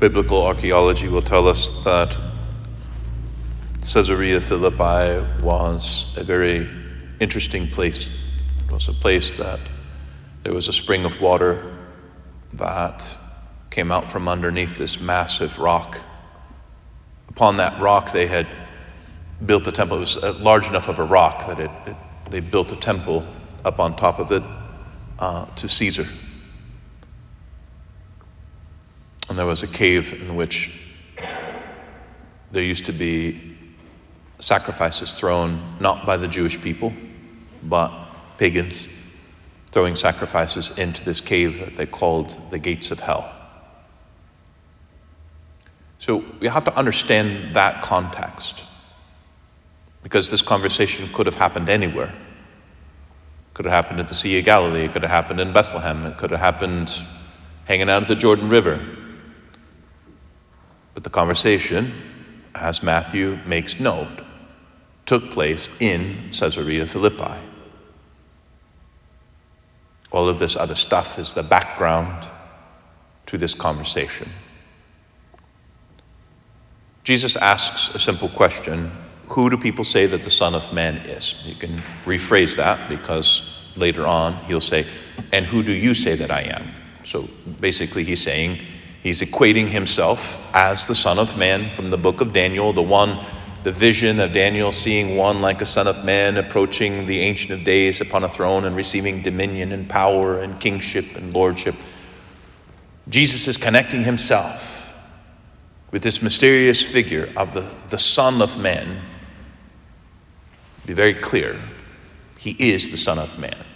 Biblical archaeology will tell us that Caesarea Philippi was a very interesting place. It was a place that there was a spring of water that came out from underneath this massive rock. Upon that rock, they had built a temple. It was large enough of a rock that they built a temple up on top of it to Caesar. And there was a cave in which there used to be sacrifices thrown, not by the Jewish people, but pagans, throwing sacrifices into this cave that they called the gates of hell. So we have to understand that context, because this conversation could have happened anywhere. It could have happened at the Sea of Galilee. It could have happened in Bethlehem. It could have happened hanging out at the Jordan River. But the conversation, as Matthew makes note, took place in Caesarea Philippi. All of this other stuff is the background to this conversation. Jesus asks a simple question: who do people say that the Son of Man is? You can rephrase that, because later on he'll say, and who do you say that I am? So basically he's saying, he's equating himself as the Son of Man from the book of Daniel, the vision of Daniel seeing one like a son of man approaching the Ancient of Days upon a throne and receiving dominion and power and kingship and lordship. Jesus is connecting himself with this mysterious figure of the Son of Man. Be very clear, he is the Son of Man.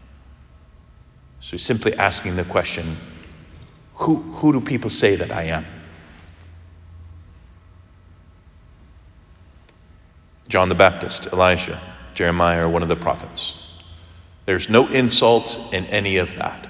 So he's simply asking the question, who do people say that I am? John the Baptist, Elijah, Jeremiah are one of the prophets. There's no insult in any of that.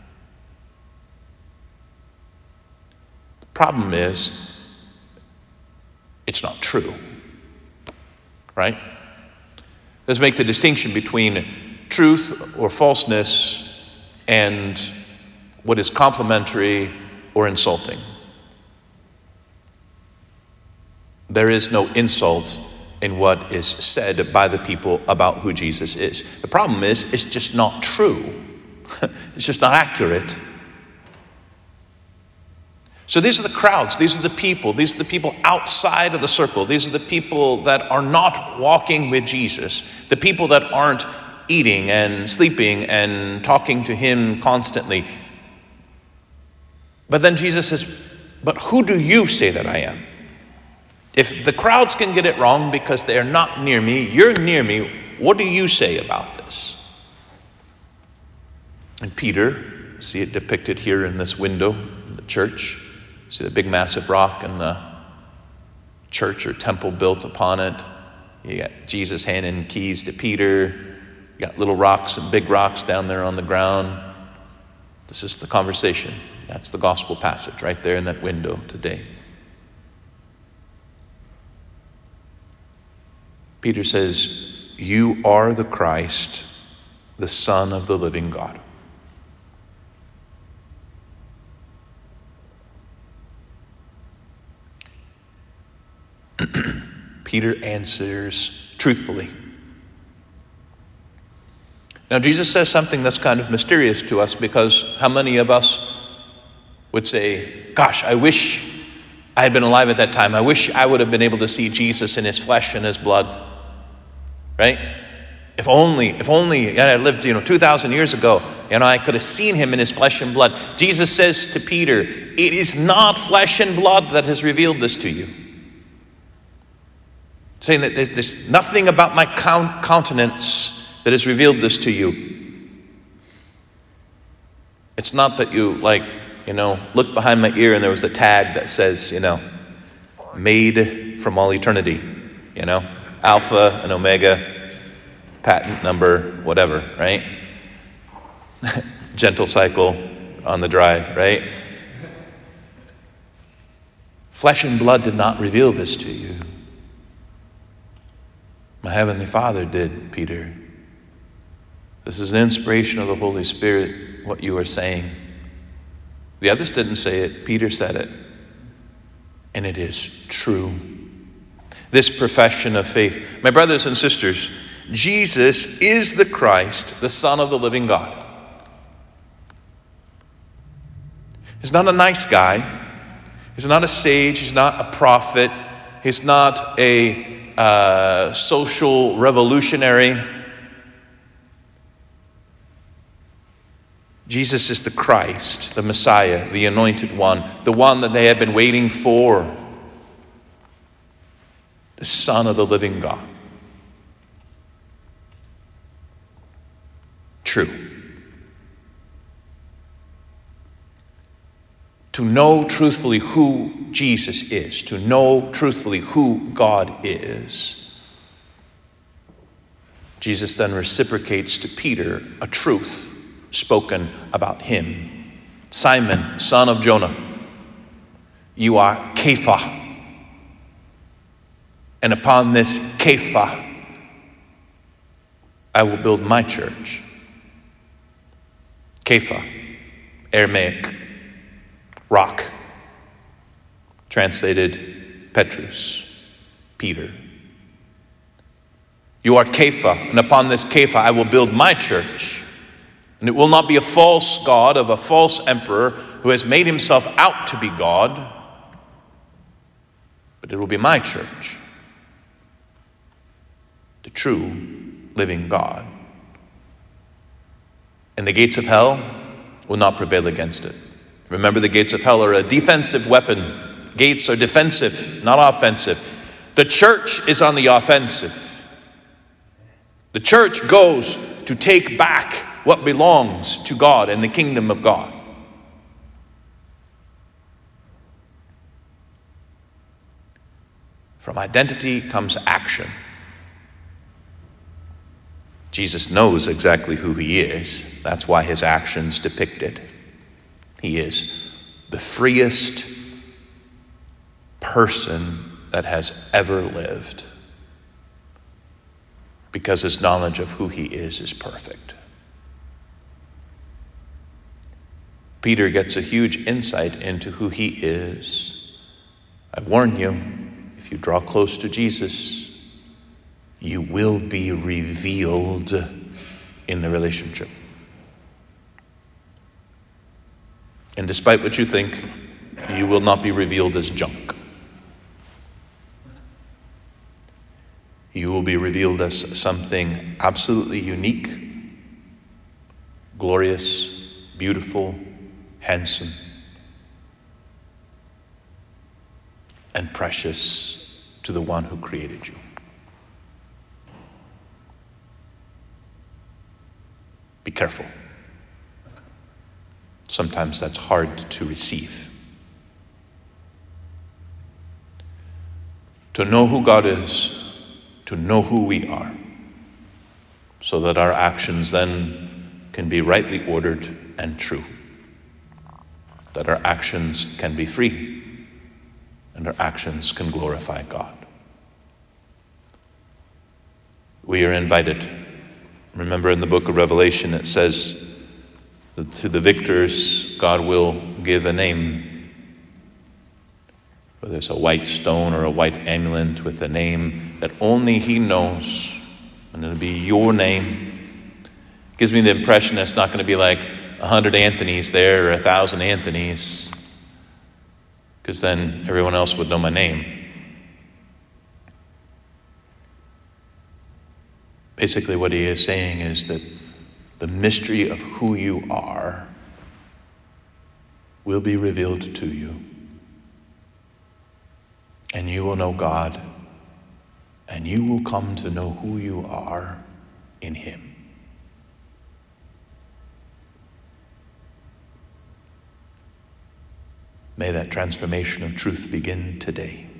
The problem is, it's not true, right? Let's make the distinction between truth or falseness and what is complimentary or insulting. There is no insult in what is said by the people about who Jesus is. The problem is, it's just not true. It's just not accurate. So these are the crowds, these are the people outside of the circle, these are the people that are not walking with Jesus, the people that aren't eating and sleeping and talking to him constantly. But then Jesus says, but who do you say that I am? If the crowds can get it wrong because they are not near me, you're near me, what do you say about this? And Peter, see it depicted here in this window in the church. See the big massive rock and the church or temple built upon it. You got Jesus handing keys to Peter. You got little rocks and big rocks down there on the ground. This is the conversation. That's the gospel passage right there in that window today. Peter says, you are the Christ, the Son of the living God. Peter answers truthfully. Now, Jesus says something that's kind of mysterious to us, because how many of us would say, gosh, I wish I had been alive at that time. I wish I would have been able to see Jesus in his flesh and his blood. Right? If only I lived, 2,000 years ago, I could have seen him in his flesh and blood. Jesus says to Peter, it is not flesh and blood that has revealed this to you. Saying that there's nothing about my countenance that has revealed this to you. It's not that you look behind my ear and there was a tag that says, made from all eternity, Alpha and Omega, patent number, whatever, right? Gentle cycle on the dry, right? Flesh and blood did not reveal this to you. My heavenly Father did, Peter. This is an inspiration of the Holy Spirit, what you are saying. The others didn't say it. Peter said it. and it is true. This profession of faith, my brothers and sisters, Jesus is the Christ, the Son of the living God. He's not a nice guy. He's not a sage. He's not a prophet. He's not a social revolutionary. Jesus is the Christ, the Messiah, the anointed one, the one that they have been waiting for, the Son of the living God. True. To know truthfully who Jesus is, to know truthfully who God is, Jesus then reciprocates to Peter a truth spoken about him. Simon, son of Jonah, you are Kepha. And upon this Kepha, I will build my church. Kepha, Aramaic, rock. Translated, Petrus, Peter. You are Kepha, and upon this Kepha I will build my church. And it will not be a false god of a false emperor who has made himself out to be God, but it will be my church, the true living God. And the gates of hell will not prevail against it. Remember, the gates of hell are a defensive weapon. Gates are defensive, not offensive. The church is on the offensive. The church goes to take back what belongs to God and the kingdom of God. From identity comes action. Jesus knows exactly who he is. That's why his actions depict it. He is the freest person that has ever lived, because his knowledge of who he is perfect. Peter gets a huge insight into who he is. I warn you, if you draw close to Jesus, you will be revealed in the relationship. And despite what you think, you will not be revealed as junk. You will be revealed as something absolutely unique, glorious, beautiful, handsome, and precious to the one who created you. Be careful. Sometimes that's hard to receive. To know who God is, to know who we are, so that our actions then can be rightly ordered and true. That our actions can be free, and our actions can glorify God. We are invited. Remember, in the book of Revelation it says that to the victors God will give a name. Whether it's a white stone or a white amulet with a name that only he knows, and it'll be your name. Gives me the impression that it's not going to be like 100 Anthonys there or 1,000 Anthonys, because then everyone else would know my name. Basically what he is saying is that the mystery of who you are will be revealed to you. And you will know God, and you will come to know who you are in him. May that transformation of truth begin today.